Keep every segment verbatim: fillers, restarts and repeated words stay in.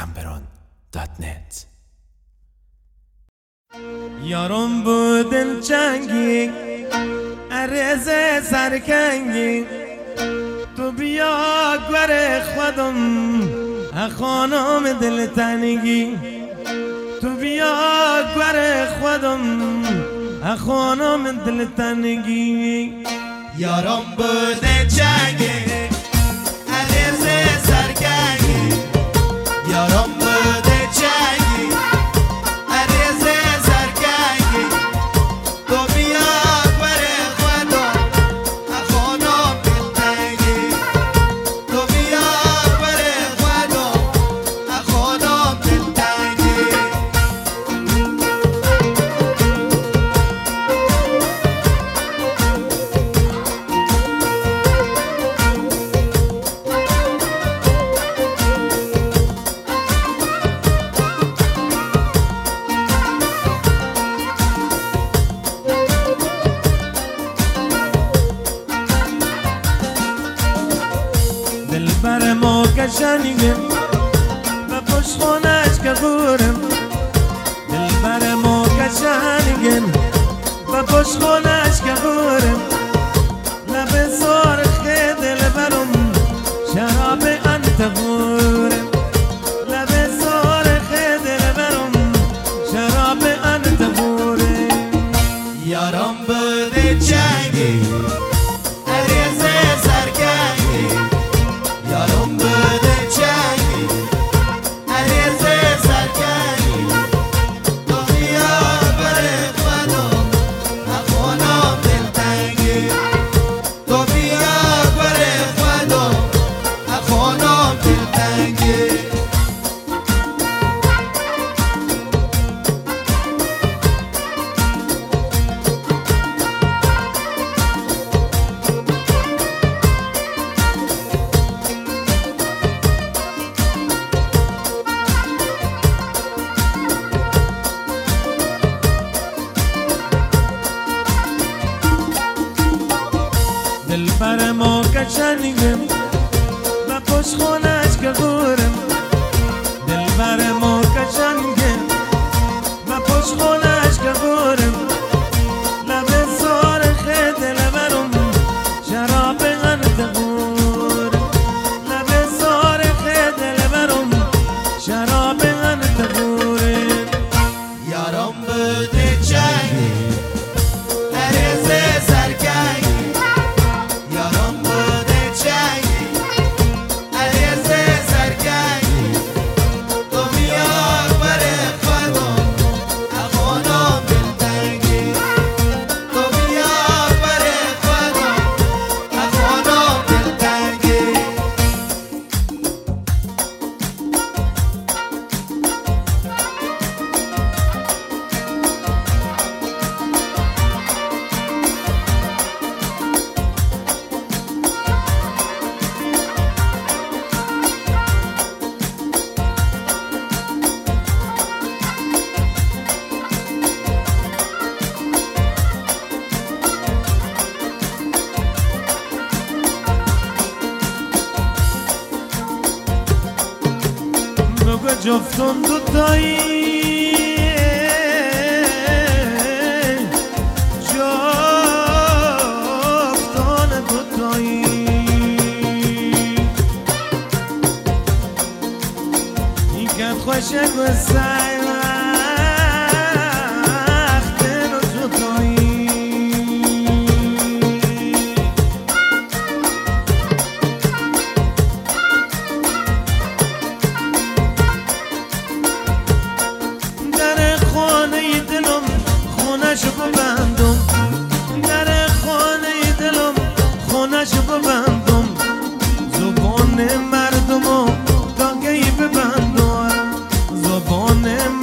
گمبران دات نت. یارم بودن چنگی عرض سرکنگی، تو بیا گوره خودم خانم دلتنگی، تو بیا گوره خودم خانم دلتنگی. یارم بوده چنگی عرض سرکنگی، یارم بوده چنگی عرض سرکنگی، تو بیا گوره خودم خانم دلتنگی، تو بیا گوره خودم خانم دلتنگی. دلبر ما قشنگه و پشت خونش که غورم، دلبر ما قشنگه و پشت خونش که غورم، لب سرخ دلبرم شراب انت غورم، لب سرخ دلبرم شراب انت غورم. یارم بوده چنگی عرض سرکنگی، یارم بوده چنگی عرض سرکنگی، تو بیا گوره خودم خانم دلتنگی، تو بیا گوره خودم خانم دلتنگی. دلبر ما قشنگه و پشت خونش که غورم، دلبر ما قشنگه و پشت خونش که غورم، لب سرخ دلبرم شراب انت غورم، لب سرخ دلبرم شراب انت غورم. یارم بوده چنگی عرض سرکنگی، یارم بوده چنگی عرض سرکنگی، تو بیا گوره خودم خانم دلتنگی، تو بیا گوره خودم خانم دلتنگی. بگو جفتون دوتایی جفتان دوتایی، این کت خوشه گسای وقت رو جوتایی. خونش ببندم، در خانه دلم خونش ببندم، زبان مردمو تا کی ببندم، زبان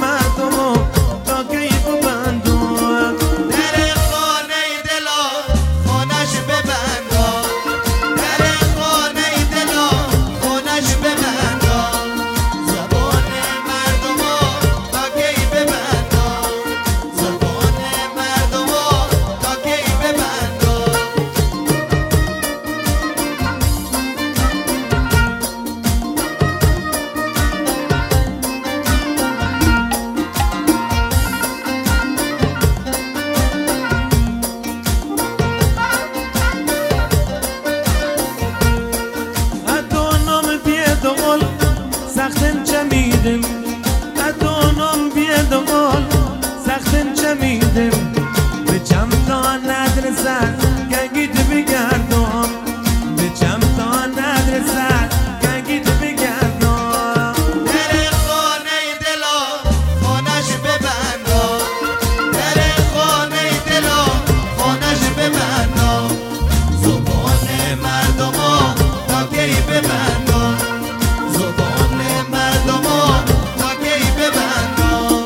سختن چمیدم ادونم بیدمال سختن چمیدم به چم تا ندرسن گنگیت بگردم به چم تا ندرسن گنگیت بگردم در خانه دلا خانش ببندم در خانه دلا خانش ببندم زبان مردم ها تا کی ببندم زبان مردم ها تا کی ببندم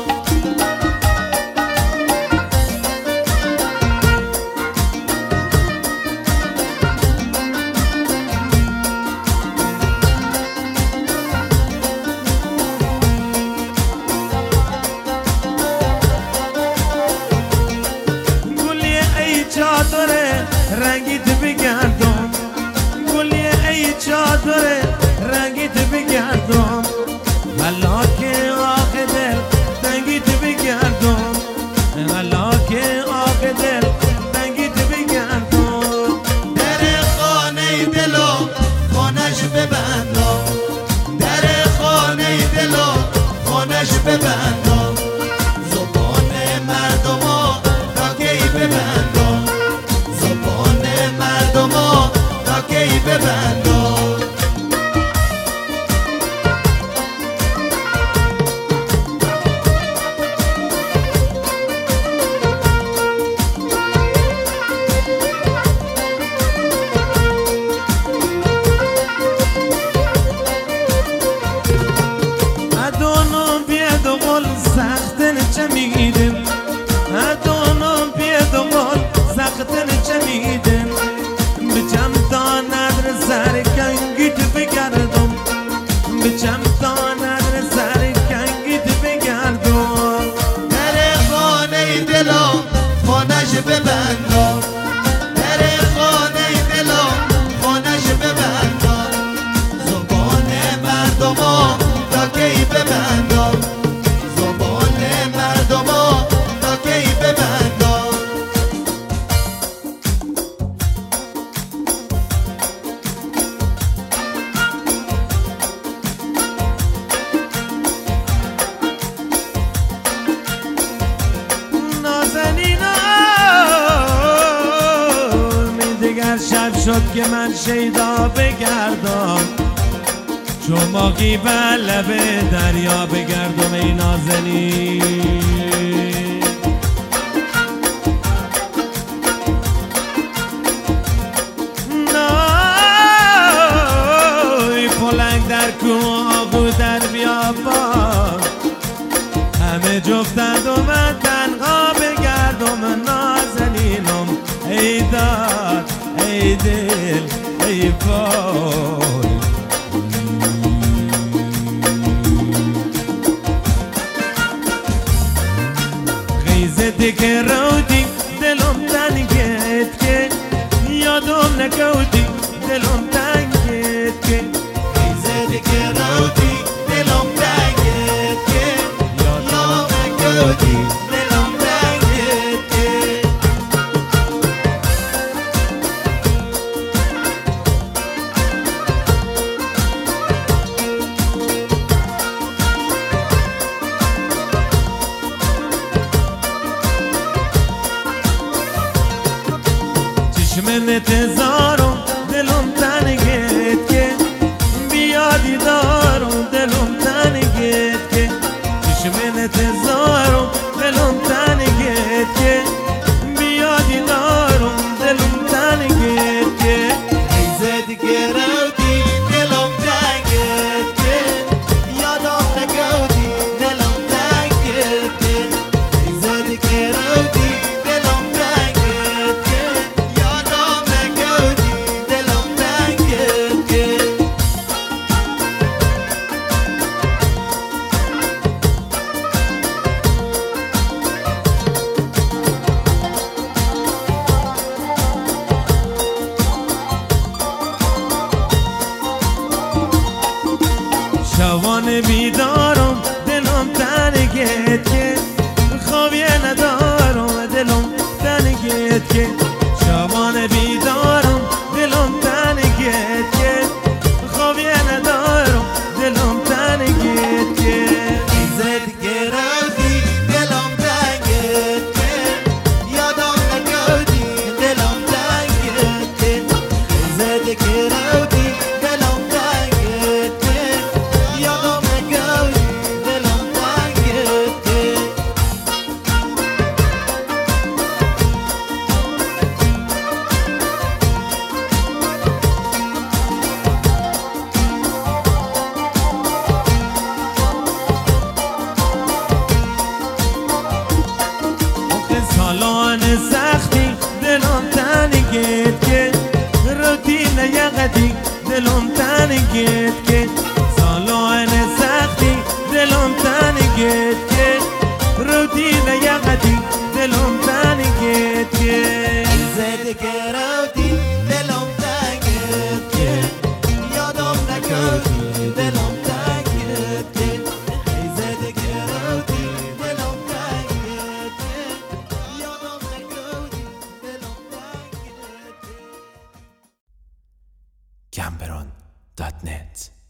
گلی ای چادر رنگیت بگردم گلی ای چادر رنگیت بگردم حالا که آخ دل تنگیت بگردم حالا که آخ دل تنگیت بگردم در خانه دلا خانش ببندم در خانه دلا خانش ببندم زبان مردم ها تا کی ببندم زبان مردم ها تا کی ببندم ادونم بیدمال سختن چمیدم ادونم بیدمال سختن چمیدم به چم تا ندرسر گنگیت بگردم به چم تا ندرسر گنگیت بگردم در خانه دلا خانش ببندم در خانه دلا خانش ببندم زبان مردم ها تا کی ببندم زبان مردم ها تا کی ببندم نازنینا می دیگر شب شد که من شیدا بگردم چماقی بر لب دریا بگردم ای نازنین نای پلنگ در کوه آهو در بیابان همه جفتند و من تنها بگردم نازنینم ای داد ای دل ای وای خیزتی که رودی دلم تنگت که یادم نکودی دلم تنگت که خیزتی که رودی دلم تنگت که یادم نکودی دلم تنگت که چشم انتظارم دلم تنگت که بیادی دارم دلم تنگت که چشم انتظارم دلم تنگت که بیادی دارم دلم تنگت که خیزتی که رودی دلم تنگت که یادم نکودی دلم تنگت که خیزتی که رودی دلم تنگت که یادم نکودی دلم تنگت که شوان بیدارم دلم تنگت که خوابی ندارم دلم تنگت که شوان بیدارم دلم تنگت که خوابی ندارم دلم تنگت گمبرون دات نت